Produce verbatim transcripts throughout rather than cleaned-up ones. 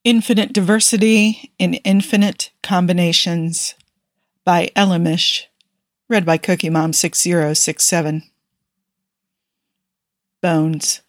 Infinite Diversity in Infinite Combinations by Elamish, read by Cookie Mom six zero six seven. Bones.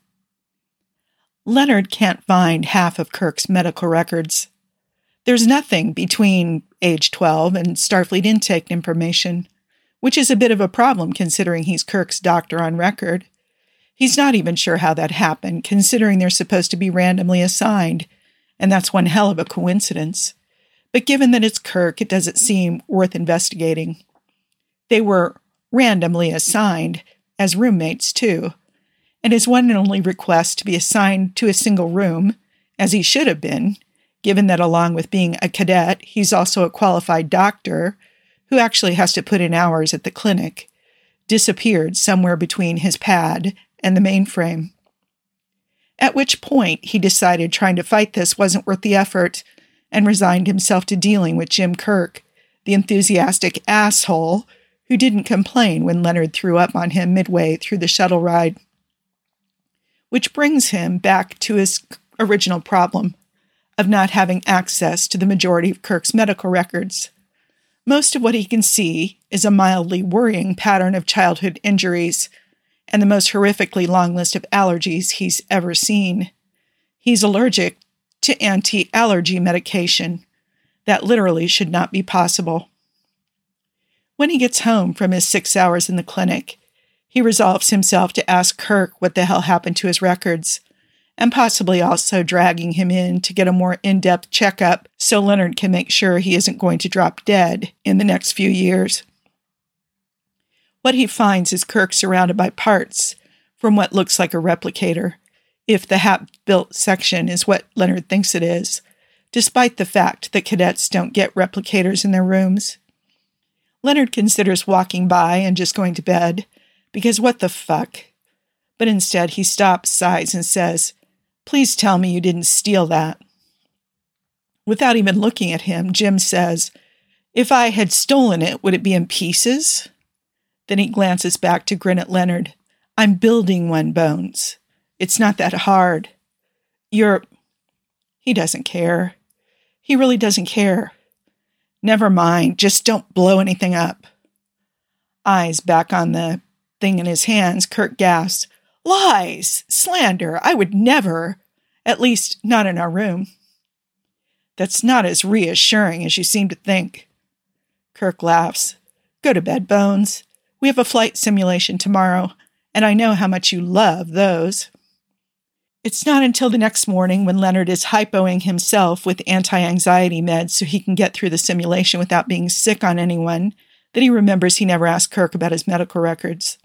Leonard can't find half of Kirk's medical records. There's nothing between age twelve and Starfleet intake information, which is a bit of a problem considering he's Kirk's doctor on record. He's not even sure how that happened, considering they're supposed to be randomly assigned, and that's one hell of a coincidence. But given that it's Kirk, it doesn't seem worth investigating. They were randomly assigned as roommates, too, and his one and only request to be assigned to a single room, as he should have been, given that along with being a cadet, he's also a qualified doctor who actually has to put in hours at the clinic, disappeared somewhere between his pad and the mainframe. At which point, he decided trying to fight this wasn't worth the effort and resigned himself to dealing with Jim Kirk, the enthusiastic asshole who didn't complain when Leonard threw up on him midway through the shuttle ride. Which brings him back to his original problem of not having access to the majority of Kirk's medical records. Most of what he can see is a mildly worrying pattern of childhood injuries and the most horrifically long list of allergies he's ever seen. He's allergic to anti-allergy medication. That literally should not be possible. When he gets home from his six hours in the clinic, he resolves himself to ask Kirk what the hell happened to his records, and possibly also dragging him in to get a more in-depth checkup so Leonard can make sure he isn't going to drop dead in the next few years. What he finds is Kirk surrounded by parts from what looks like a replicator, if the half-built section is what Leonard thinks it is, despite the fact that cadets don't get replicators in their rooms. Leonard considers walking by and just going to bed, because what the fuck? But instead he stops, sighs, and says, "Please tell me you didn't steal that." Without even looking at him, Jim says, "If I had stolen it, would it be in pieces?" Then he glances back to grin at Leonard. "I'm building one, Bones. It's not that hard. You're..." He doesn't care. He really doesn't care. "Never mind, just don't blow anything up." Eyes back on the thing in his hands, Kirk gasps, "Lies! Slander! I would never! At least, not in our room." "That's not as reassuring as you seem to think." Kirk laughs. "Go to bed, Bones. We have a flight simulation tomorrow, and I know how much you love those." It's not until the next morning, when Leonard is hypoing himself with anti-anxiety meds so he can get through the simulation without being sick on anyone, that he remembers he never asked Kirk about his medical records.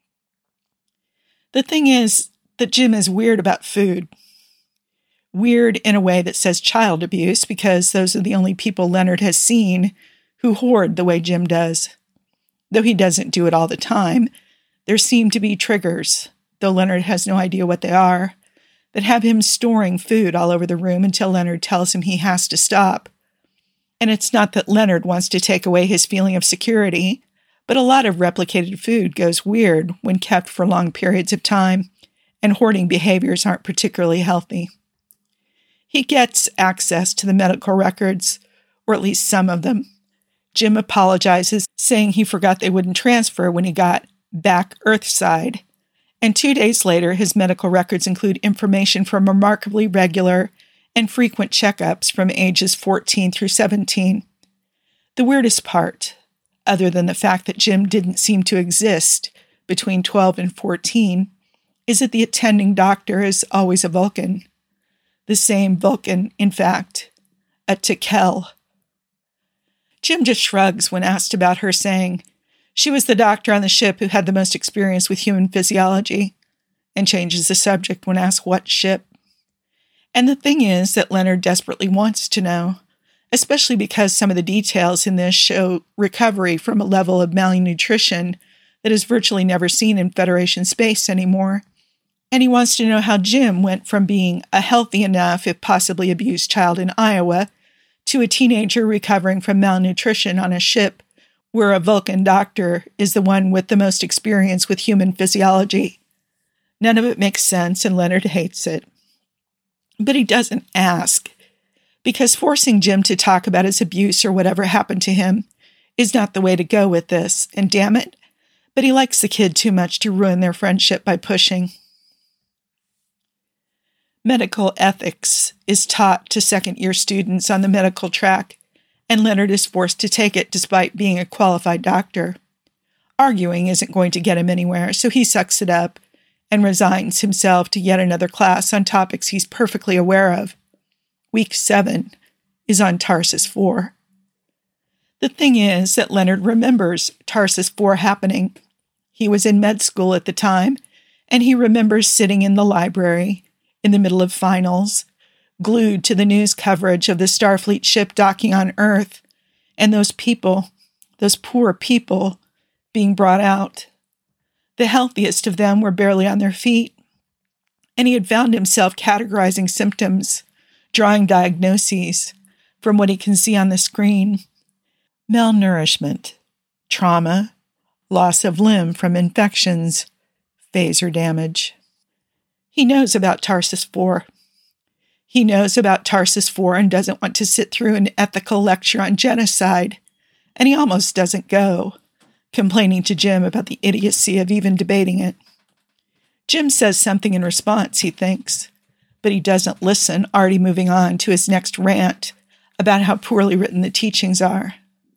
The thing is that Jim is weird about food. Weird in a way that says child abuse, because those are the only people Leonard has seen who hoard the way Jim does. Though he doesn't do it all the time, there seem to be triggers, though Leonard has no idea what they are, that have him storing food all over the room until Leonard tells him he has to stop. And it's not that Leonard wants to take away his feeling of security, but a lot of replicated food goes weird when kept for long periods of time, and hoarding behaviors aren't particularly healthy. He gets access to the medical records, or at least some of them. Jim apologizes, saying he forgot they wouldn't transfer when he got back Earthside. And two days later, his medical records include information from remarkably regular and frequent checkups from ages fourteen through seventeen. The weirdest part, other than the fact that Jim didn't seem to exist between twelve and fourteen, is that the attending doctor is always a Vulcan. The same Vulcan, in fact, a Tekel. Jim just shrugs when asked about her, saying she was the doctor on the ship who had the most experience with human physiology, and changes the subject when asked what ship. And the thing is that Leonard desperately wants to know, especially because some of the details in this show recovery from a level of malnutrition that is virtually never seen in Federation space anymore. And he wants to know how Jim went from being a healthy enough, if possibly abused child in Iowa, to a teenager recovering from malnutrition on a ship where a Vulcan doctor is the one with the most experience with human physiology. None of it makes sense, and Leonard hates it. But he doesn't ask, because forcing Jim to talk about his abuse or whatever happened to him is not the way to go with this, and damn it, but he likes the kid too much to ruin their friendship by pushing. Medical ethics is taught to second-year students on the medical track, and Leonard is forced to take it despite being a qualified doctor. Arguing isn't going to get him anywhere, so he sucks it up and resigns himself to yet another class on topics he's perfectly aware of. Week seven is on Tarsus four. The thing is that Leonard remembers Tarsus four happening. He was in med school at the time, and he remembers sitting in the library in the middle of finals, glued to the news coverage of the Starfleet ship docking on Earth, and those people, those poor people, being brought out. The healthiest of them were barely on their feet, and he had found himself categorizing symptoms, drawing diagnoses from what he can see on the screen. Malnourishment, trauma, loss of limb from infections, phaser damage. He knows about Tarsus four. He knows about Tarsus four and doesn't want to sit through an ethical lecture on genocide, and he almost doesn't go, complaining to Jim about the idiocy of even debating it. Jim says something in response, he thinks, but he doesn't listen, already moving on to his next rant about how poorly written the teachings are.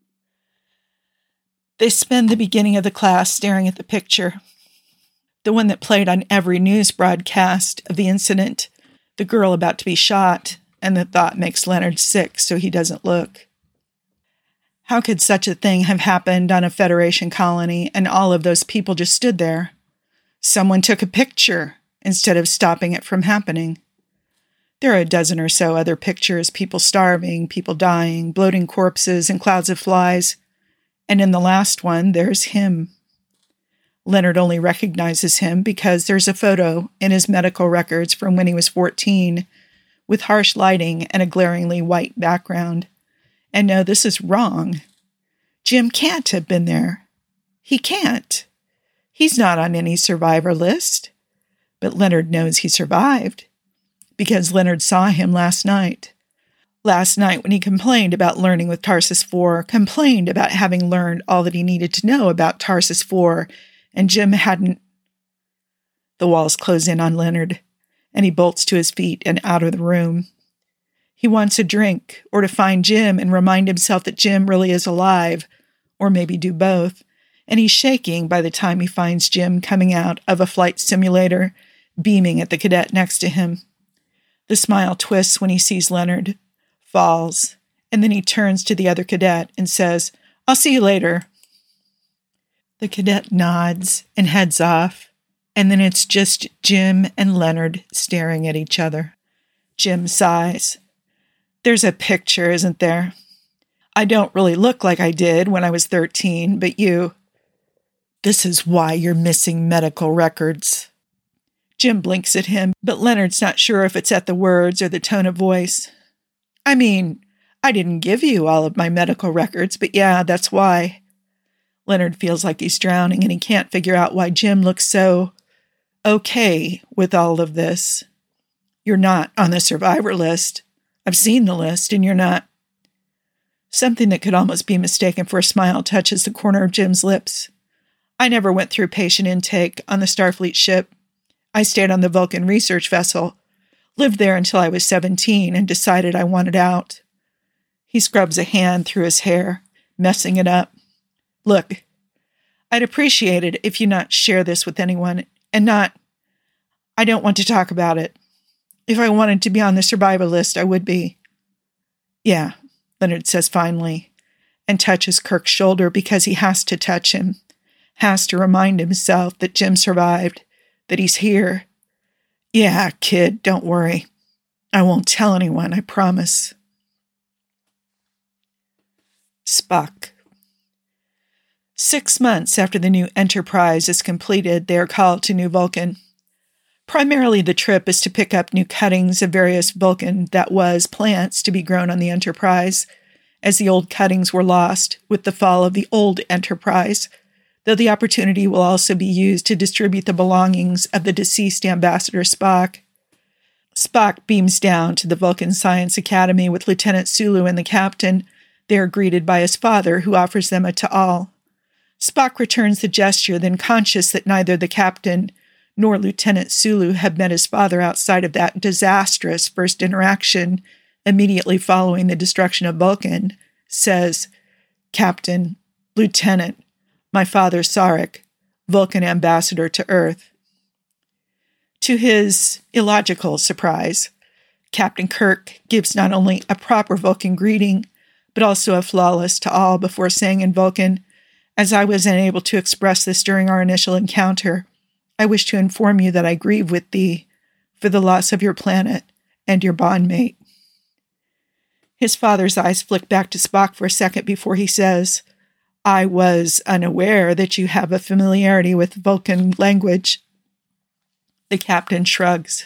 They spend the beginning of the class staring at the picture, the one that played on every news broadcast of the incident, the girl about to be shot, and the thought makes Leonard sick, so he doesn't look. How could such a thing have happened on a Federation colony and all of those people just stood there? Someone took a picture instead of stopping it from happening. There are a dozen or so other pictures, people starving, people dying, bloating corpses, and clouds of flies. And in the last one, there's him. Leonard only recognizes him because there's a photo in his medical records from when he was fourteen, with harsh lighting and a glaringly white background. And no, this is wrong. Jim can't have been there. He can't. He's not on any survivor list. But Leonard knows he survived, because Leonard saw him last night. Last night when he complained about learning with Tarsus four, complained about having learned all that he needed to know about Tarsus four, and Jim hadn't. The walls close in on Leonard, and he bolts to his feet and out of the room. He wants a drink, or to find Jim and remind himself that Jim really is alive, or maybe do both, and he's shaking by the time he finds Jim coming out of a flight simulator, beaming at the cadet next to him. The smile twists when he sees Leonard, falls, and then he turns to the other cadet and says, "I'll see you later." The cadet nods and heads off, and then it's just Jim and Leonard staring at each other. Jim sighs. There's a picture, isn't there? I don't really look like I did when I was thirteen, but you... This is why you're missing medical records. Jim blinks at him, but Leonard's not sure if it's at the words or the tone of voice. I mean, I didn't give you all of my medical records, but yeah, that's why. Leonard feels like he's drowning, and he can't figure out why Jim looks so okay with all of this. You're not on the survivor list. I've seen the list, and you're not. Something that could almost be mistaken for a smile touches the corner of Jim's lips. I never went through patient intake on the Starfleet ship. I stayed on the Vulcan research vessel, lived there until I was seventeen, and decided I wanted out. He scrubs a hand through his hair, messing it up. Look, I'd appreciate it if you not share this with anyone, and not... I don't want to talk about it. If I wanted to be on the survivor list, I would be. Yeah, Leonard says finally, and touches Kirk's shoulder because he has to touch him, has to remind himself that Jim survived, that he's here. Yeah, kid, don't worry. I won't tell anyone, I promise. Spock. Six months after the new Enterprise is completed, they are called to New Vulcan. Primarily, the trip is to pick up new cuttings of various Vulcan that was plants to be grown on the Enterprise, as the old cuttings were lost with the fall of the old Enterprise, though the opportunity will also be used to distribute the belongings of the deceased Ambassador Spock. Spock beams down to the Vulcan Science Academy with Lieutenant Sulu and the captain. They are greeted by his father, who offers them a ta'al. Spock returns the gesture, then conscious that neither the captain nor Lieutenant Sulu have met his father outside of that disastrous first interaction immediately following the destruction of Vulcan, says, "Captain, Lieutenant, my father Sarek, Vulcan ambassador to Earth." To his illogical surprise, Captain Kirk gives not only a proper Vulcan greeting, but also a flawless ta'al before saying in Vulcan, "As I was unable to express this during our initial encounter, I wish to inform you that I grieve with thee for the loss of your planet and your bondmate." His father's eyes flick back to Spock for a second before he says, "I was unaware that you have a familiarity with Vulcan language." The captain shrugs.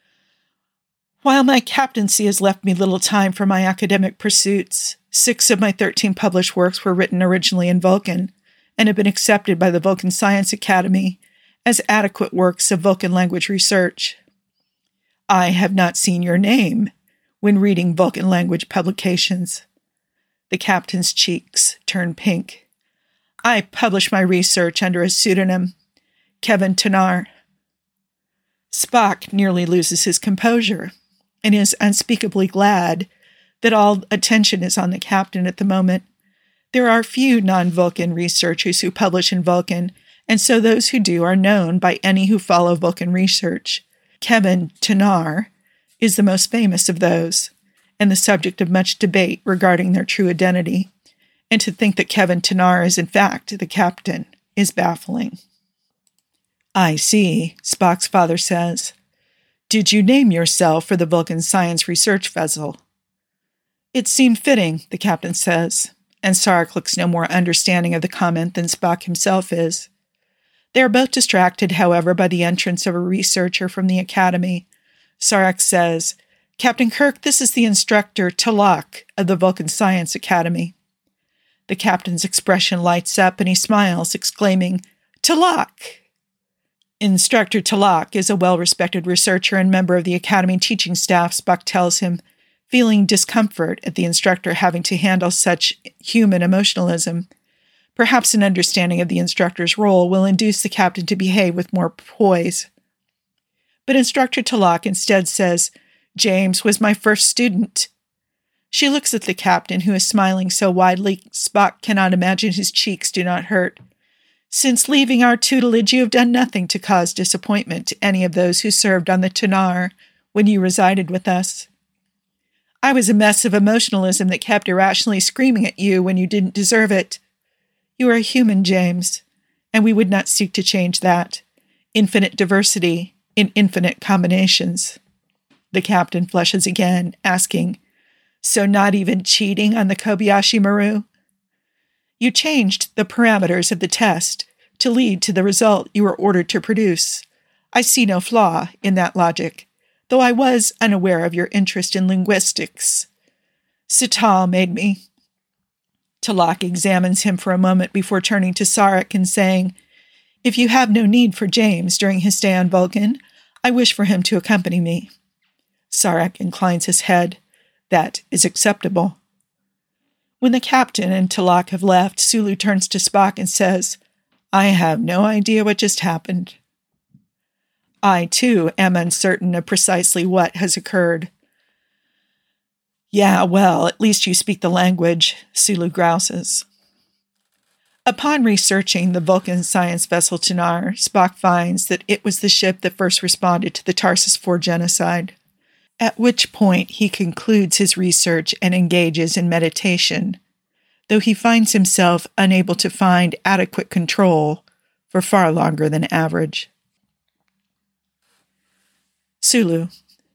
"While my captaincy has left me little time for my academic pursuits, six of my thirteen published works were written originally in Vulcan and have been accepted by the Vulcan Science Academy as adequate works of Vulcan language research. I have not seen your name when reading Vulcan language publications." The captain's cheeks turn pink. "I published my research under a pseudonym, Kevin Tanar." Spock nearly loses his composure and is unspeakably glad that all attention is on the captain at the moment. There are few non-Vulcan researchers who publish in Vulcan, and so those who do are known by any who follow Vulcan research. Kevin Tanar is the most famous of those, and the subject of much debate regarding their true identity. And to think that Kevin Tanar is in fact the captain is baffling. "I see," Spock's father says. "Did you name yourself for the Vulcan Science Research Vessel?" "It seemed fitting," the captain says, and Sarek looks no more understanding of the comment than Spock himself is. They are both distracted, however, by the entrance of a researcher from the Academy. Sarek says, "Captain Kirk, this is the instructor, T'Lok, of the Vulcan Science Academy." The captain's expression lights up and he smiles, exclaiming, "T'Lok!" Instructor T'Lok is a well-respected researcher and member of the Academy teaching staff, Spock tells him, feeling discomfort at the instructor having to handle such human emotionalism. Perhaps an understanding of the instructor's role will induce the captain to behave with more poise. But Instructor T'Lok instead says, "James was my first student." She looks at the captain, who is smiling so widely Spock cannot imagine his cheeks do not hurt. "Since leaving our tutelage, you have done nothing to cause disappointment to any of those who served on the Tanar when you resided with us." "I was a mess of emotionalism that kept irrationally screaming at you when you didn't deserve it. You are a human, James, and we would not seek to change that. Infinite diversity in infinite combinations." The captain flushes again, asking, "So not even cheating on the Kobayashi Maru?" "You changed the parameters of the test to lead to the result you were ordered to produce. I see no flaw in that logic, though I was unaware of your interest in linguistics. Sital made me." T'Lok examines him for a moment before turning to Sarek and saying, "If you have no need for James during his stay on Vulcan, I wish for him to accompany me." Sarek inclines his head. "That is acceptable." When the captain and T'Lok have left, Sulu turns to Spock and says, "I have no idea what just happened." "I, too, am uncertain of precisely what has occurred." "Yeah, well, at least you speak the language," Sulu grouses. Upon researching the Vulcan science vessel Tanar, Spock finds that it was the ship that first responded to the Tarsus four genocide, at which point he concludes his research and engages in meditation, though he finds himself unable to find adequate control for far longer than average. Sulu.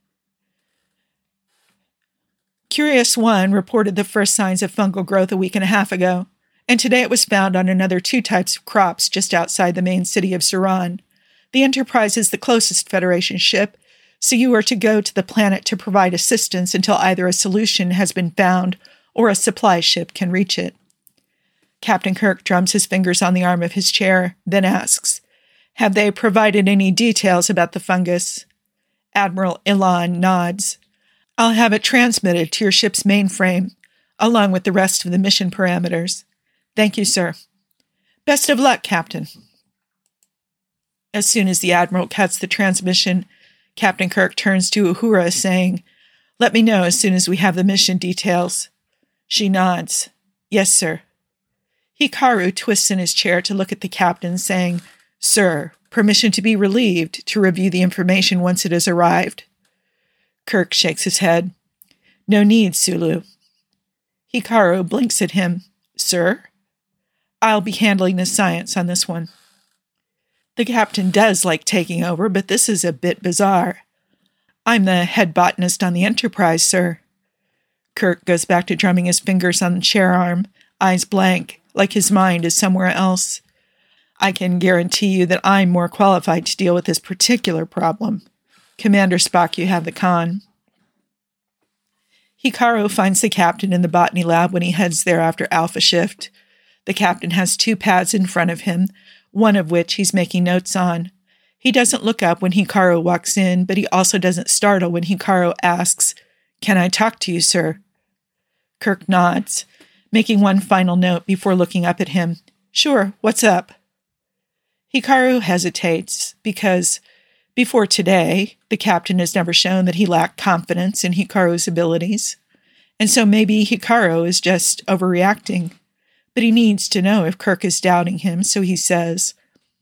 Curious One reported the first signs of fungal growth a week and a half ago, and today it was found on another two types of crops just outside the main city of Suran. The Enterprise is the closest Federation ship, so you are to go to the planet to provide assistance until either a solution has been found or a supply ship can reach it. Captain Kirk drums his fingers on the arm of his chair, then asks, "Have they provided any details about the fungus?" Admiral Ilan nods. I'll have it transmitted to your ship's mainframe, along with the rest of the mission parameters. Thank you, sir. Best of luck, Captain. As soon as the Admiral cuts the transmission, Captain Kirk turns to Uhura, saying, "Let me know as soon as we have the mission details." She nods. "Yes, sir." Hikaru twists in his chair to look at the captain, saying, "Sir, permission to be relieved to review the information once it has arrived." Kirk shakes his head. "No need, Sulu." Hikaru blinks at him. "Sir?" "I'll be handling the science on this one." The captain does like taking over, but this is a bit bizarre. "I'm the head botanist on the Enterprise, sir." Kirk goes back to drumming his fingers on the chair arm, eyes blank, like his mind is somewhere else. "I can guarantee you that I'm more qualified to deal with this particular problem. Commander Spock, you have the con." Hikaru finds the captain in the botany lab when he heads there after Alpha Shift. The captain has two pads in front of him, one of which he's making notes on. He doesn't look up when Hikaru walks in, but he also doesn't startle when Hikaru asks, "Can I talk to you, sir?" Kirk nods, making one final note before looking up at him. "Sure, what's up?" Hikaru hesitates because, before today, the captain has never shown that he lacked confidence in Hikaru's abilities, and so maybe Hikaru is just overreacting. But he needs to know if Kirk is doubting him, so he says,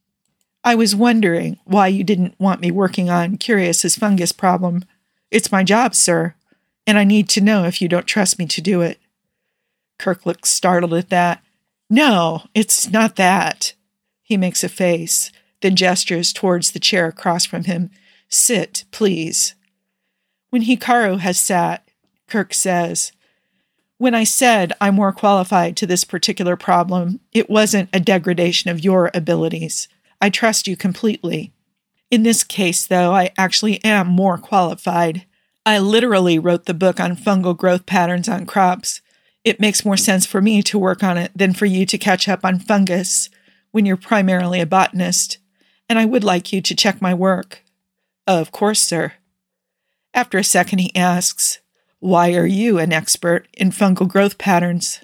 "I was wondering why you didn't want me working on Curious's fungus problem. It's my job, sir, and I need to know if you don't trust me to do it." Kirk looks startled at that. "No, it's not that." He makes a face, then gestures towards the chair across from him. "Sit, please." When Hikaru has sat, Kirk says, "When I said I'm more qualified to this particular problem, it wasn't a degradation of your abilities. I trust you completely. In this case, though, I actually am more qualified. I literally wrote the book on fungal growth patterns on crops. It makes more sense for me to work on it than for you to catch up on fungus when you're primarily a botanist, and I would like you to check my work." "Of course, sir." After a second, he asks, "Why are you an expert in fungal growth patterns?"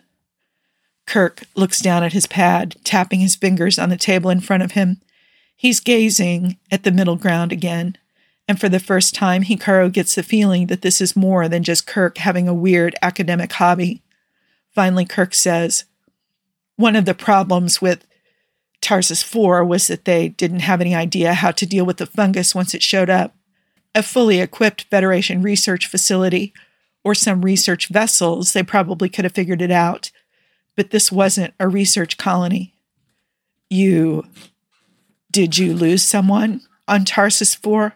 Kirk looks down at his pad, tapping his fingers on the table in front of him. He's gazing at the middle ground again, and for the first time, Hikaru gets the feeling that this is more than just Kirk having a weird academic hobby. Finally, Kirk says, "One of the problems with Tarsus four was that they didn't have any idea how to deal with the fungus once it showed up. A fully equipped Federation research facility or some research vessels, they probably could have figured it out. But this wasn't a research colony." You... Did you lose someone on Tarsus four?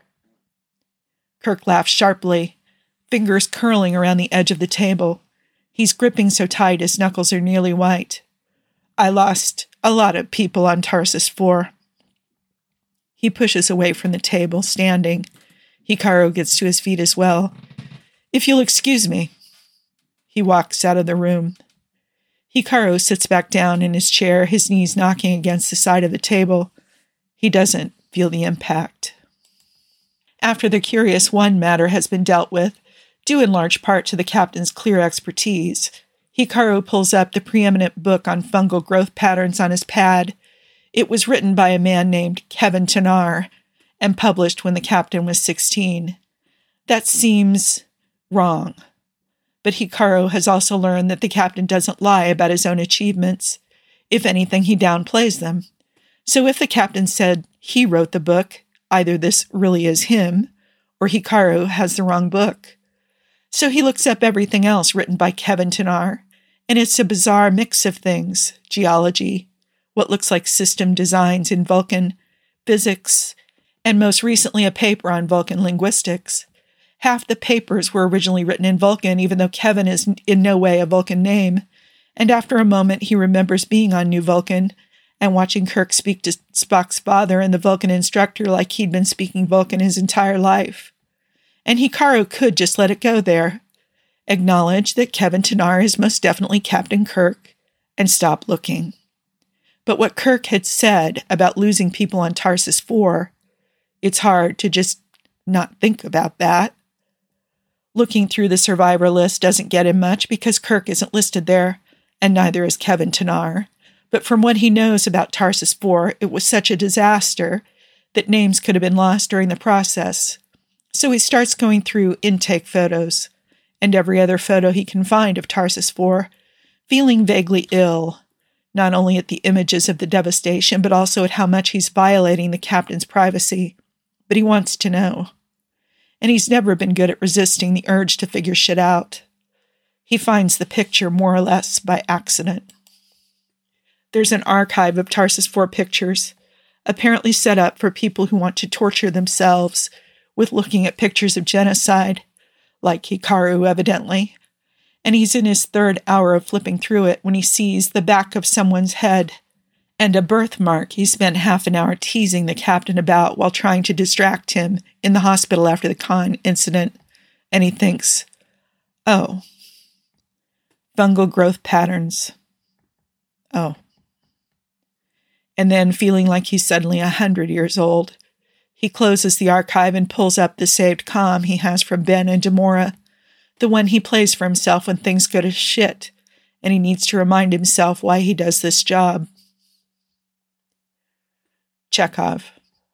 Kirk laughs sharply, fingers curling around the edge of the table. He's gripping so tight his knuckles are nearly white. "I lost a lot of people on Tarsus four. He pushes away from the table, standing. Hikaru gets to his feet as well. "If you'll excuse me." He walks out of the room. Hikaru sits back down in his chair, his knees knocking against the side of the table. He doesn't feel the impact. After the Curious One matter has been dealt with, due in large part to the captain's clear expertise, Hikaru pulls up the preeminent book on fungal growth patterns on his pad. It was written by a man named Kevin Tanar and published when the captain was sixteen. That seems wrong. But Hikaru has also learned that the captain doesn't lie about his own achievements. If anything, he downplays them. So if the captain said he wrote the book, either this really is him, or Hikaru has the wrong book. So he looks up everything else written by Kevin Tanar, and it's a bizarre mix of things: geology, what looks like system designs in Vulcan, physics, and most recently a paper on Vulcan linguistics. Half the papers were originally written in Vulcan, even though Kevin is in no way a Vulcan name, and after a moment he remembers being on New Vulcan and watching Kirk speak to Spock's father and the Vulcan instructor like he'd been speaking Vulcan his entire life. And Hikaru could just let it go there, acknowledge that Kevin Tanar is most definitely Captain Kirk, and stop looking. But what Kirk had said about losing people on Tarsus four, it's hard to just not think about that. Looking through the survivor list doesn't get him much because Kirk isn't listed there, and neither is Kevin Tanar. But from what he knows about Tarsus four, it was such a disaster that names could have been lost during the process. So he starts going through intake photos, and every other photo he can find of Tarsus four, feeling vaguely ill, not only at the images of the devastation, but also at how much he's violating the captain's privacy. But he wants to know. And he's never been good at resisting the urge to figure shit out. He finds the picture more or less by accident. There's an archive of Tarsus four pictures, apparently set up for people who want to torture themselves with looking at pictures of genocide, like Hikaru evidently. And he's in his third hour of flipping through it when he sees the back of someone's head and a birthmark he spent half an hour teasing the captain about while trying to distract him in the hospital after the Khan incident. And he thinks, oh, fungal growth patterns. Oh. And then, feeling like he's suddenly a hundred years old, he closes the archive and pulls up the saved comm he has from Ben and Demora, the one he plays for himself when things go to shit, and he needs to remind himself why he does this job. Chekhov.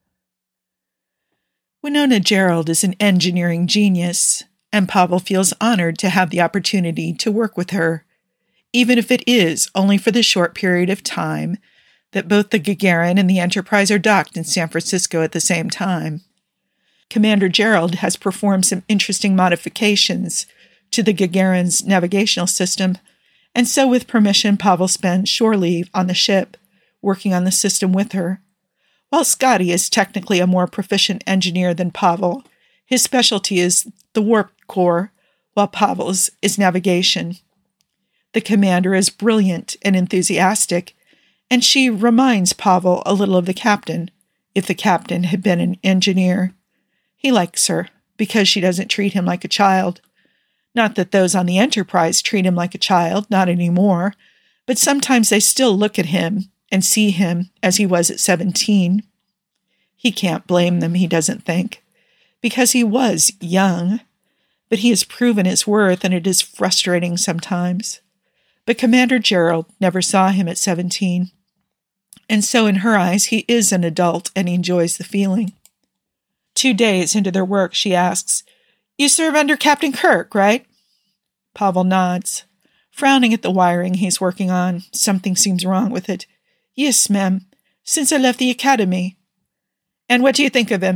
Winona Gerald is an engineering genius, and Pavel feels honored to have the opportunity to work with her, even if it is only for the short period of time that both the Gagarin and the Enterprise are docked in San Francisco at the same time. Commander Gerald has performed some interesting modifications to the Gagarin's navigational system, and so with permission, Pavel spends shore leave on the ship, working on the system with her. While Scotty is technically a more proficient engineer than Pavel, his specialty is the warp core, while Pavel's is navigation. The commander is brilliant and enthusiastic, and she reminds Pavel a little of the captain, if the captain had been an engineer. He likes her, because she doesn't treat him like a child. Not that those on the Enterprise treat him like a child, not anymore, but sometimes they still look at him and see him as he was at seventeen. He can't blame them, he doesn't think, because he was young, but he has proven his worth, and it is frustrating sometimes. But Commander Gerald never saw him at seventeen, and so in her eyes he is an adult and he enjoys the feeling. Two days into their work, she asks, "You serve under Captain Kirk, right?" Pavel nods, frowning at the wiring he's working on. Something seems wrong with it. "Yes, ma'am, since I left the academy." "And what do you think of him?"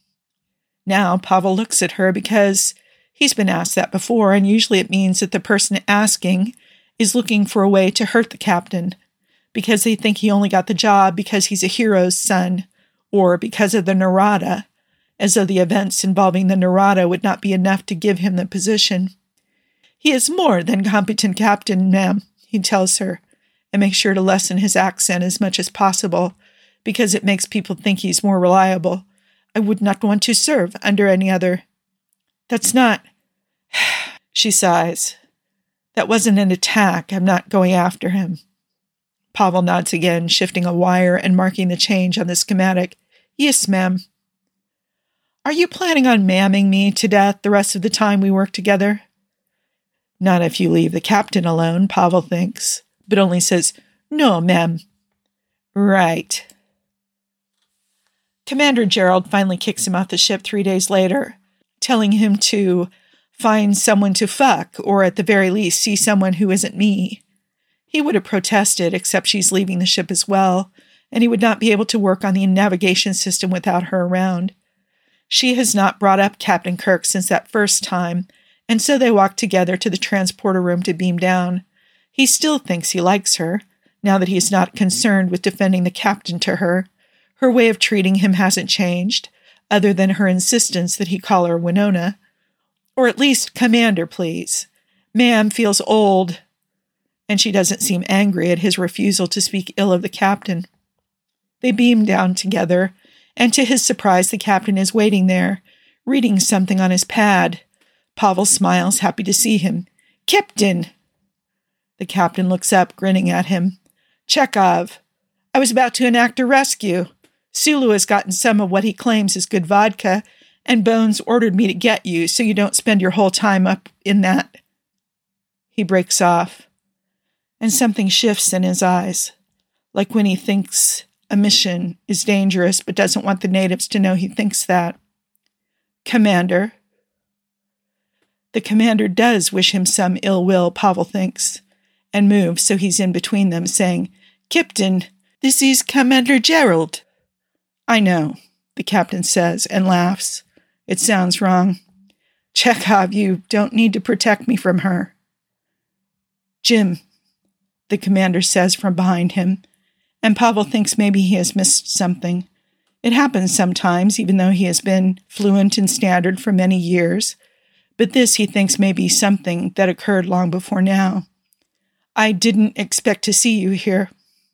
Now Pavel looks at her because he's been asked that before, and usually it means that the person asking is looking for a way to hurt the captain, because they think he only got the job because he's a hero's son, or because of the Narada, as though the events involving the Narada would not be enough to give him the position. "He is more than competent captain, ma'am," he tells her, and makes sure to lessen his accent as much as possible, because it makes people think he's more reliable. "I would not want to serve under any other." "That's not..." She sighs. "That wasn't an attack. I'm not going after him." Pavel nods again, shifting a wire and marking the change on the schematic. "Yes, ma'am." "Are you planning on mamming me to death the rest of the time we work together?" Not if you leave the captain alone, Pavel thinks, but only says, "No, ma'am." "Right." Commander Gerald finally kicks him off the ship three days later, telling him to find someone to fuck, or at the very least see someone who isn't me. He would have protested, except she's leaving the ship as well, and he would not be able to work on the navigation system without her around. She has not brought up Captain Kirk since that first time, and so they walk together to the transporter room to beam down. He still thinks he likes her, now that he is not concerned with defending the captain to her. Her way of treating him hasn't changed, other than her insistence that he call her Winona. Or at least Commander, please. Ma'am feels old, and she doesn't seem angry at his refusal to speak ill of the captain. They beam down together, and to his surprise the captain is waiting there, reading something on his pad. Pavel smiles, happy to see him. "Captain!" The captain looks up, grinning at him. "Chekhov, I was about to enact a rescue. Sulu has gotten some of what he claims is good vodka, And Bones ordered me to get you so you don't spend your whole time up in that. He breaks off, and something shifts in his eyes, like when he thinks a mission is dangerous but doesn't want the natives to know he thinks that. Commander. The commander does wish him some ill will, Pavel thinks, and moves so he's in between them, saying, Captain, this is Commander Gerald. I know, the captain says, and laughs. It sounds wrong. Chekhov, you don't need to protect me from her. Jim, the commander says from behind him, and Pavel thinks maybe he has missed something. It happens sometimes, even though he has been fluent in Standard for many years, but this he thinks may be something that occurred long before now. I didn't expect to see you here.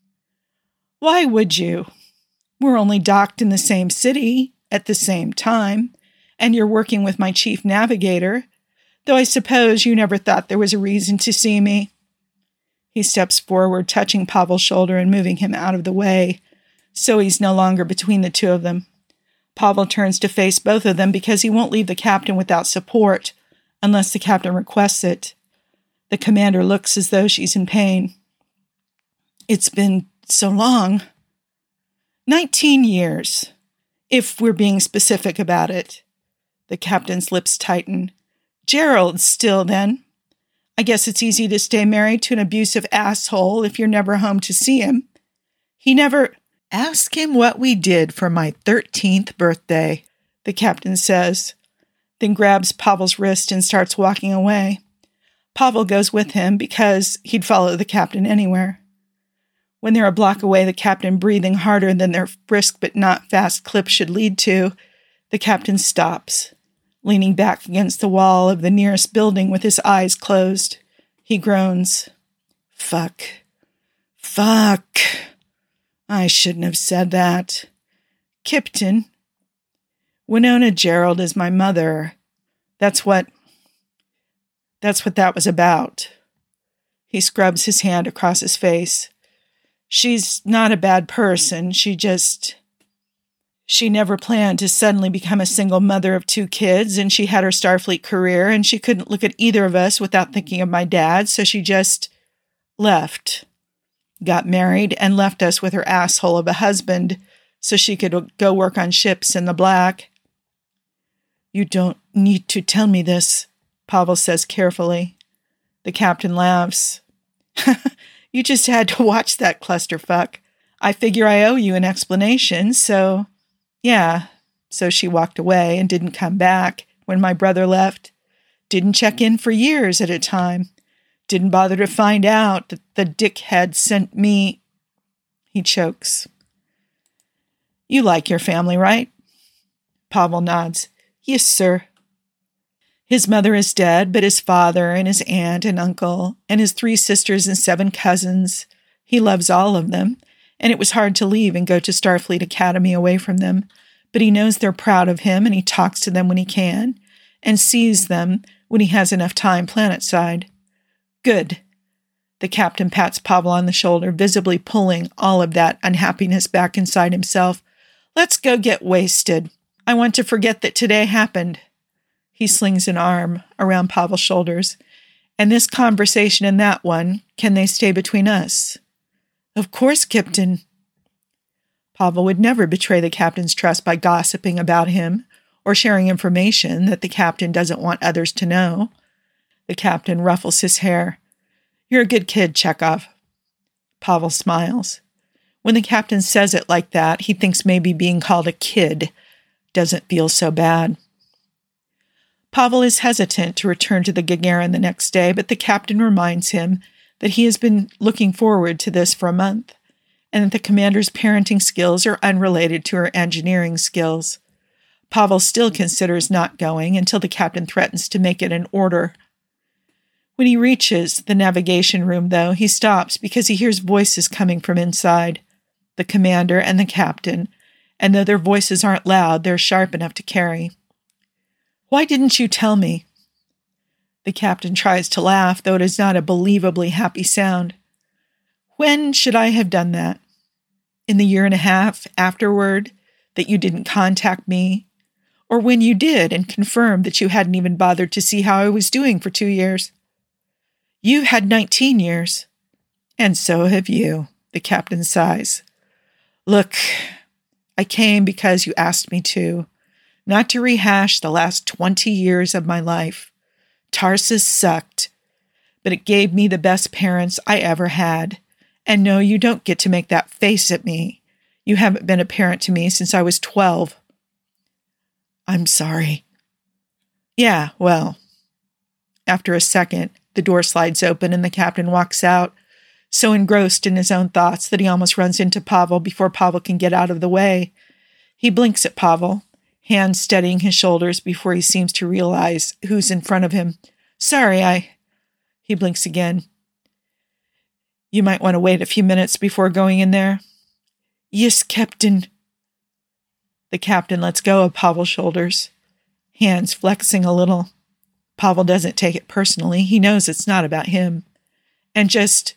Why would you? We're only docked in the same city at the same time, and you're working with my chief navigator, though I suppose you never thought there was a reason to see me. He steps forward, touching Pavel's shoulder and moving him out of the way, so he's no longer between the two of them. Pavel turns to face both of them because he won't leave the captain without support, unless the captain requests it. The commander looks as though she's in pain. It's been so long. Nineteen years, if we're being specific about it. The captain's lips tighten. Gerald still, then. I guess it's easy to stay married to an abusive asshole if you're never home to see him. He never... Ask him what we did for my thirteenth birthday, the captain says, then grabs Pavel's wrist and starts walking away. Pavel goes with him because he'd follow the captain anywhere. When they're a block away, the captain breathing harder than their brisk but not fast clip should lead to, the captain stops, leaning back against the wall of the nearest building with his eyes closed. He groans. Fuck. Fuck. I shouldn't have said that. Kipton. Winona Gerald is my mother. That's what... That's what that was about. He scrubs his hand across his face. She's not a bad person. She just... She never planned to suddenly become a single mother of two kids, and she had her Starfleet career, and she couldn't look at either of us without thinking of my dad, so she just left. Got married and left us with her asshole of a husband so she could go work on ships in the black. You don't need to tell me this, Pavel says carefully. The captain laughs. You just had to watch that clusterfuck. I figure I owe you an explanation, so... Yeah, so she walked away and didn't come back when my brother left. Didn't check in for years at a time. Didn't bother to find out that the dickhead sent me... He chokes. You like your family, right? Pavel nods. Yes, sir. His mother is dead, but his father and his aunt and uncle and his three sisters and seven cousins, he loves all of them, and it was hard to leave and go to Starfleet Academy away from them, but he knows they're proud of him and he talks to them when he can and sees them when he has enough time planetside. Good. The captain pats Pavel on the shoulder, visibly pulling all of that unhappiness back inside himself. Let's go get wasted. I want to forget that today happened. He slings an arm around Pavel's shoulders. And this conversation and that one, can they stay between us? Of course, Captain. Pavel would never betray the captain's trust by gossiping about him or sharing information that the captain doesn't want others to know. The captain ruffles his hair. You're a good kid, Chekhov. Pavel smiles. When the captain says it like that, he thinks maybe being called a kid doesn't feel so bad. Pavel is hesitant to return to the Gagarin the next day, but the captain reminds him that he has been looking forward to this for a month, and that the commander's parenting skills are unrelated to her engineering skills. Pavel still considers not going until the captain threatens to make it an order. When he reaches the navigation room, though, he stops because he hears voices coming from inside, the commander and the captain, and though their voices aren't loud, they're sharp enough to carry. Why didn't you tell me? The captain tries to laugh, though it is not a believably happy sound. When should I have done that? In the year and a half afterward that you didn't contact me? Or when you did and confirmed that you hadn't even bothered to see how I was doing for two years. You've had nineteen years. And so have you, the captain sighs. Look, I came because you asked me to, not to rehash the last twenty years of my life. Tarsus sucked, but it gave me the best parents I ever had. And no, you don't get to make that face at me. You haven't been a parent to me since I was twelve. I'm sorry. Yeah, well. After a second, the door slides open and the captain walks out, so engrossed in his own thoughts that he almost runs into Pavel before Pavel can get out of the way. He blinks at Pavel, hands steadying his shoulders before he seems to realize who's in front of him. Sorry, I... He blinks again. You might want to wait a few minutes before going in there. Yes, Captain. The captain lets go of Pavel's shoulders, hands flexing a little. Pavel doesn't take it personally. He knows it's not about him. And just...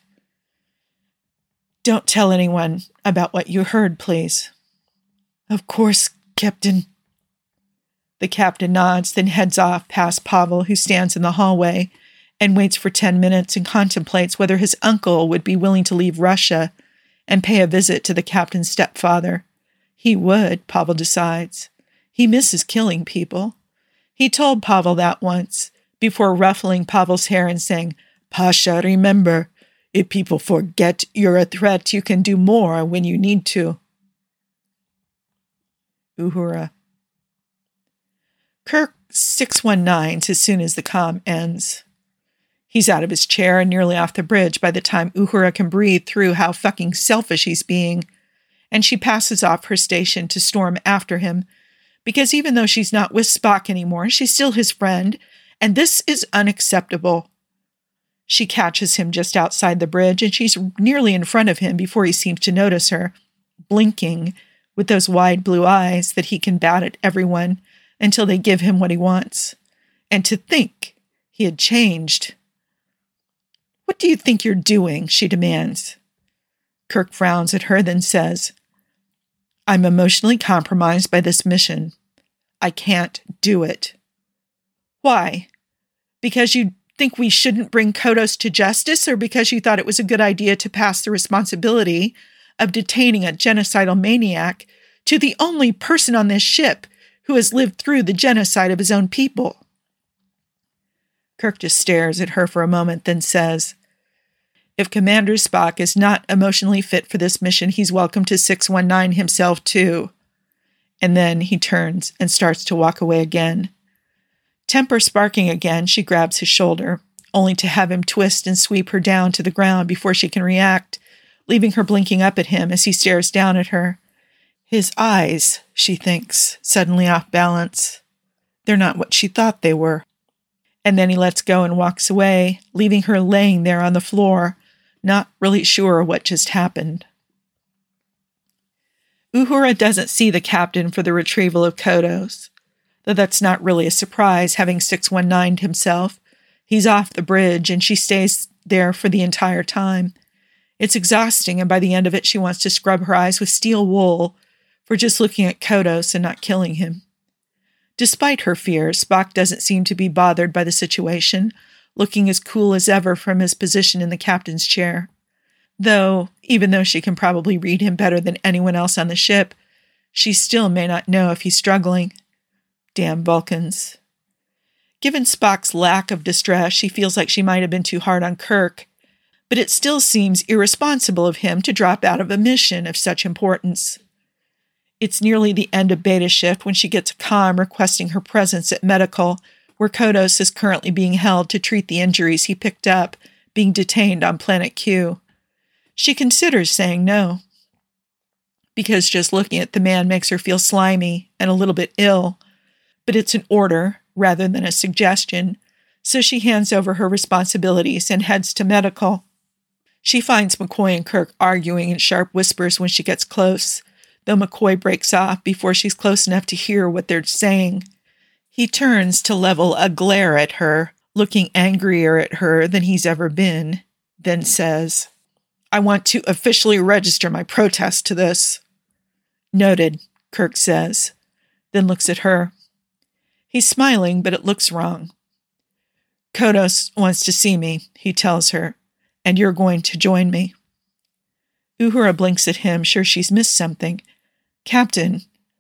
Don't tell anyone about what you heard, please. Of course, Captain. The captain nods, then heads off past Pavel, who stands in the hallway and waits for ten minutes and contemplates whether his uncle would be willing to leave Russia and pay a visit to the captain's stepfather. He would, Pavel decides. He misses killing people. He told Pavel that once, before ruffling Pavel's hair and saying, Pasha, remember, if people forget you're a threat, you can do more when you need to. Uhura. Kirk six one nines as soon as the comm ends. He's out of his chair and nearly off the bridge by the time Uhura can breathe through how fucking selfish he's being, and she passes off her station to storm after him, because even though she's not with Spock anymore, she's still his friend, and this is unacceptable. She catches him just outside the bridge, and she's nearly in front of him before he seems to notice her, blinking with those wide blue eyes that he can bat at everyone until they give him what he wants. And to think he had changed. What do you think you're doing? She demands. Kirk frowns at her, then says, I'm emotionally compromised by this mission. I can't do it. Why? Because you think we shouldn't bring Kodos to justice, or because you thought it was a good idea to pass the responsibility of detaining a genocidal maniac to the only person on this ship who has lived through the genocide of his own people? Kirk just stares at her for a moment, then says, if Commander Spock is not emotionally fit for this mission, he's welcome to six one nine himself too. And then he turns and starts to walk away again. Temper sparking again, she grabs his shoulder, only to have him twist and sweep her down to the ground before she can react, leaving her blinking up at him as he stares down at her. His eyes, she thinks, suddenly off balance. They're not what she thought they were. And then he lets go and walks away, leaving her laying there on the floor, not really sure what just happened. Uhura doesn't see the captain for the retrieval of Kodos, though that's not really a surprise, having six one nined himself. He's off the bridge, and she stays there for the entire time. It's exhausting, and by the end of it, she wants to scrub her eyes with steel wool for just looking at Kodos and not killing him. Despite her fears, Spock doesn't seem to be bothered by the situation, looking as cool as ever from his position in the captain's chair. Though, even though she can probably read him better than anyone else on the ship, she still may not know if he's struggling. Damn Vulcans. Given Spock's lack of distress, she feels like she might have been too hard on Kirk, but it still seems irresponsible of him to drop out of a mission of such importance. It's nearly the end of Beta shift when she gets a comm requesting her presence at medical, where Kodos is currently being held to treat the injuries he picked up, being detained on Planet Q. She considers saying no, because just looking at the man makes her feel slimy and a little bit ill, but it's an order rather than a suggestion, so she hands over her responsibilities and heads to medical. She finds McCoy and Kirk arguing in sharp whispers when she gets close, though McCoy breaks off before she's close enough to hear what they're saying. He turns to level a glare at her, looking angrier at her than he's ever been, then says, I want to officially register my protest to this. Noted, Kirk says, then looks at her. He's smiling, but it looks wrong. Kodos wants to see me, he tells her, and you're going to join me. Uhura blinks at him, sure she's missed something. Captain.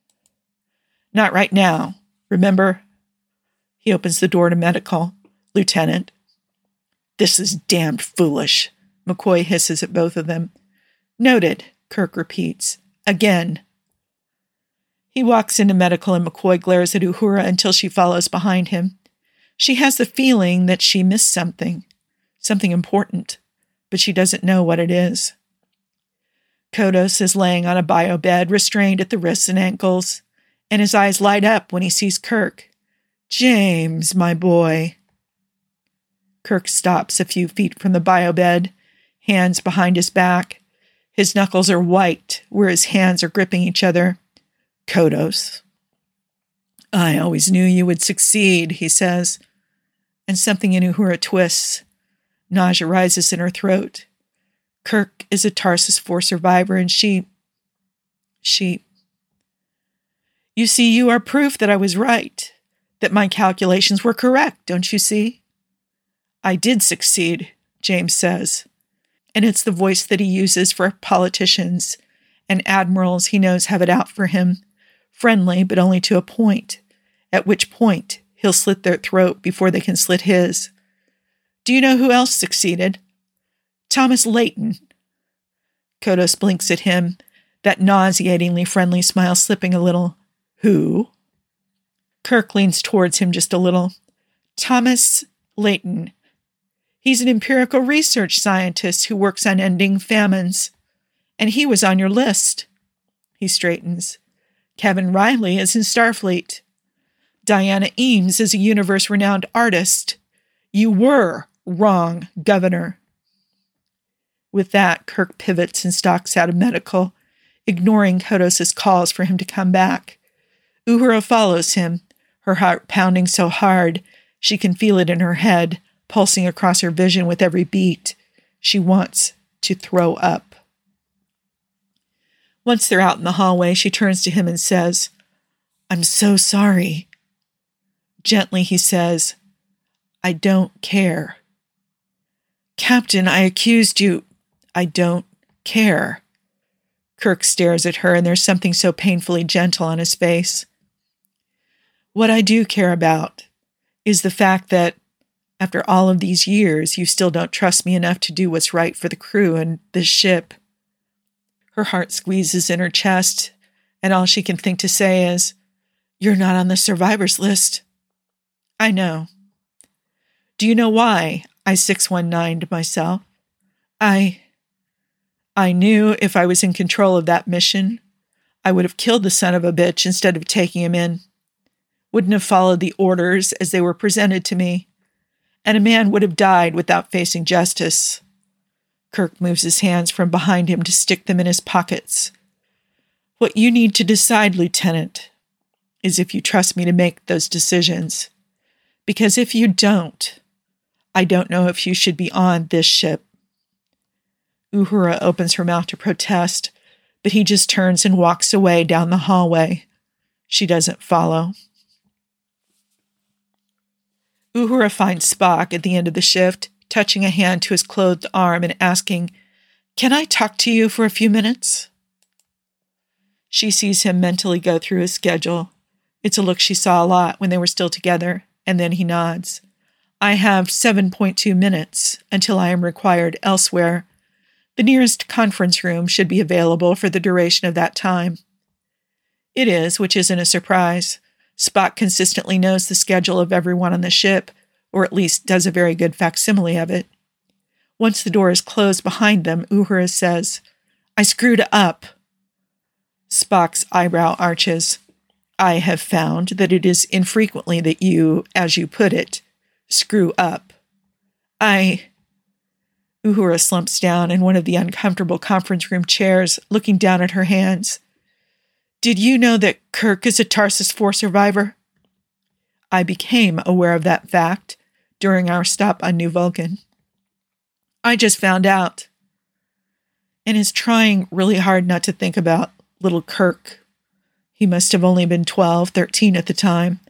Not right now, remember? He opens the door to medical. Lieutenant. This is damned foolish, McCoy hisses at both of them. Noted, Kirk repeats. Again. He walks into medical and McCoy glares at Uhura until she follows behind him. She has the feeling that she missed something, something important, but she doesn't know what it is. Kodos is laying on a bio bed, restrained at the wrists and ankles, and his eyes light up when he sees Kirk. James, my boy. Kirk stops a few feet from the bio bed, hands behind his back. His knuckles are white, where his hands are gripping each other. Kodos. I always knew you would succeed, he says, and something in Uhura twists. Nausea rises in her throat. Kirk is a Tarsus four survivor, and she... She... You see, you are proof that I was right, that my calculations were correct, don't you see? I did succeed, James says, and it's the voice that he uses for politicians and admirals he knows have it out for him, friendly but only to a point, at which point he'll slit their throat before they can slit his. Do you know who else succeeded? Thomas Layton. Kodos blinks at him, that nauseatingly friendly smile slipping a little. Who? Kirk leans towards him just a little. Thomas Layton. He's an empirical research scientist who works on ending famines. And he was on your list. He straightens. Kevin Riley is in Starfleet. Diana Eames is a universe-renowned artist. You were wrong, Governor. With that, Kirk pivots and stalks out of medical, ignoring Kodos' calls for him to come back. Uhura follows him, her heart pounding so hard she can feel it in her head, pulsing across her vision with every beat. She wants to throw up. Once they're out in the hallway, she turns to him and says, I'm so sorry. Gently, he says, I don't care. Captain, I accused you. I don't care. Kirk stares at her, and there's something so painfully gentle on his face. What I do care about is the fact that after all of these years, you still don't trust me enough to do what's right for the crew and this ship. Her heart squeezes in her chest, and all she can think to say is, You're not on the survivors list. I know. Do you know why I six one nined myself? I... I knew if I was in control of that mission, I would have killed the son of a bitch instead of taking him in. Wouldn't have followed the orders as they were presented to me. And a man would have died without facing justice. Kirk moves his hands from behind him to stick them in his pockets. What you need to decide, Lieutenant, is if you trust me to make those decisions. Because if you don't, I don't know if you should be on this ship. Uhura opens her mouth to protest, but he just turns and walks away down the hallway. She doesn't follow. Uhura finds Spock at the end of the shift, touching a hand to his clothed arm and asking, Can I talk to you for a few minutes? She sees him mentally go through his schedule. It's a look she saw a lot when they were still together, and then he nods. I have seven point two minutes until I am required elsewhere. The nearest conference room should be available for the duration of that time. It is, which isn't a surprise. Spock consistently knows the schedule of everyone on the ship, or at least does a very good facsimile of it. Once the door is closed behind them, Uhura says, I screwed up. Spock's eyebrow arches. I have found that it is infrequently that you, as you put it, screw up. I... Uhura slumps down in one of the uncomfortable conference room chairs, looking down at her hands. Did you know that Kirk is a Tarsus four survivor? I became aware of that fact during our stop on New Vulcan. I just found out. And is trying really hard not to think about little Kirk. He must have only been twelve, thirteen at the time,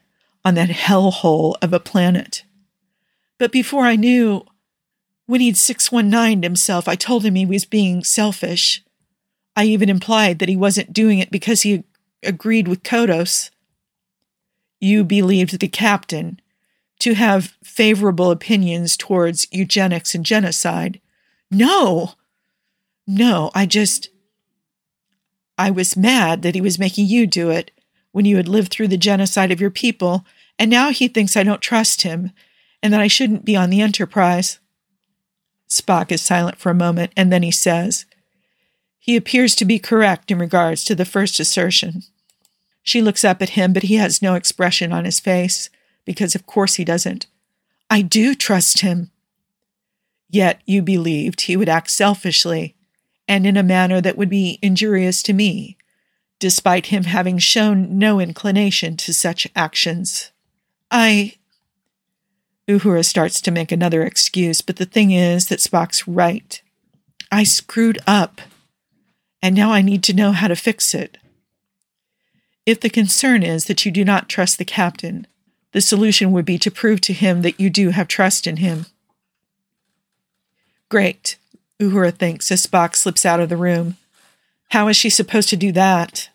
on that hellhole of a planet. But before I knew, when he'd six one nined himself, I told him he was being selfish. I even implied that he wasn't doing it because he agreed with Kodos. You believed the captain to have favorable opinions towards eugenics and genocide. No! No, I just... I was mad that he was making you do it when you had lived through the genocide of your people, and now he thinks I don't trust him and that I shouldn't be on the Enterprise. Spock is silent for a moment, and then he says, "He appears to be correct in regards to the first assertion." She looks up at him, but he has no expression on his face, because of course he doesn't. "I do trust him." "Yet you believed he would act selfishly, and in a manner that would be injurious to me, despite him having shown no inclination to such actions." I... Uhura starts to make another excuse, but the thing is that Spock's right. I screwed up, and now I need to know how to fix it. If the concern is that you do not trust the captain, the solution would be to prove to him that you do have trust in him. Great, Uhura thinks as Spock slips out of the room. How is she supposed to do that?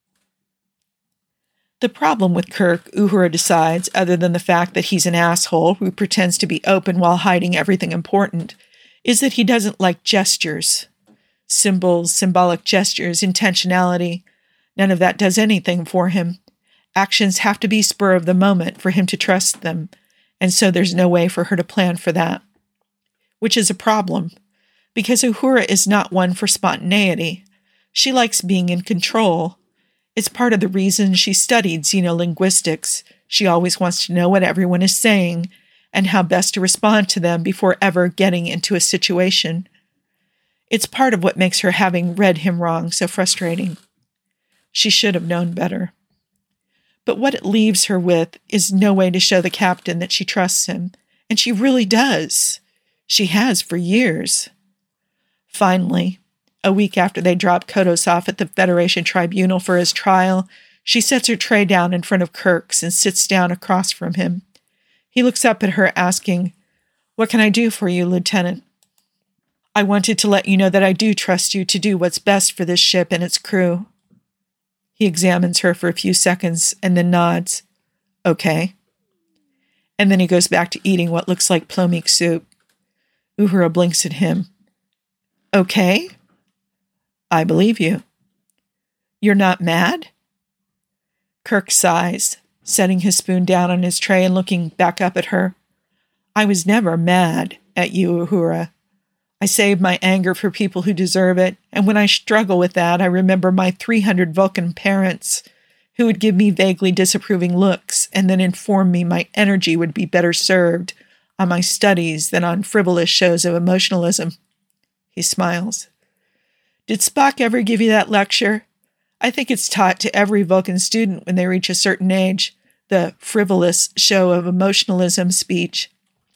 The problem with Kirk, Uhura decides, other than the fact that he's an asshole who pretends to be open while hiding everything important, is that he doesn't like gestures. Symbols, symbolic gestures, intentionality. None of that does anything for him. Actions have to be spur of the moment for him to trust them, and so there's no way for her to plan for that. Which is a problem, because Uhura is not one for spontaneity. She likes being in control. It's part of the reason she studied xenolinguistics. She always wants to know what everyone is saying and how best to respond to them before ever getting into a situation. It's part of what makes her having read him wrong so frustrating. She should have known better. But what it leaves her with is no way to show the captain that she trusts him, and she really does. She has for years. Finally, a week after they drop Kodos off at the Federation Tribunal for his trial, she sets her tray down in front of Kirk's and sits down across from him. He looks up at her, asking, "What can I do for you, Lieutenant?" "I wanted to let you know that I do trust you to do what's best for this ship and its crew." He examines her for a few seconds and then nods. "Okay." And then he goes back to eating what looks like plomeek soup. Uhura blinks at him. "Okay? I believe you. You're not mad?" Kirk sighs, setting his spoon down on his tray and looking back up at her. "I was never mad at you, Uhura. I save my anger for people who deserve it, and when I struggle with that, I remember my three hundred Vulcan parents who would give me vaguely disapproving looks and then inform me my energy would be better served on my studies than on frivolous shows of emotionalism." He smiles. "Did Spock ever give you that lecture? I think it's taught to every Vulcan student when they reach a certain age, the frivolous show of emotionalism speech."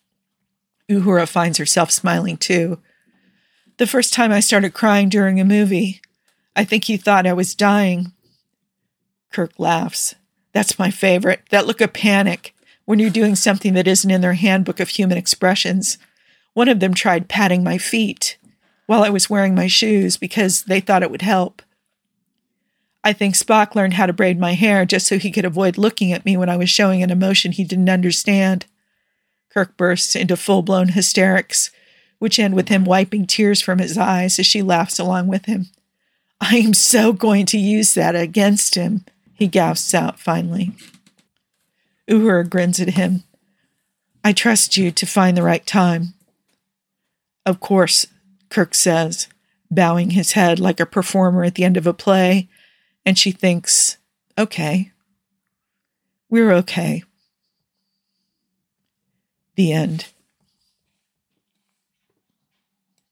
Uhura finds herself smiling too. "The first time I started crying during a movie, I think he thought I was dying." Kirk laughs. "That's my favorite, that look of panic when you're doing something that isn't in their handbook of human expressions. One of them tried patting my feet while I was wearing my shoes because they thought it would help. I think Spock learned how to braid my hair just so he could avoid looking at me when I was showing an emotion he didn't understand." Kirk bursts into full-blown hysterics, which end with him wiping tears from his eyes as she laughs along with him. "I am so going to use that against him," he gasps out finally. Uhura grins at him. "I trust you to find the right time." "Of course," Kirk says, bowing his head like a performer at the end of a play, and she thinks, "Okay. We're okay." The end.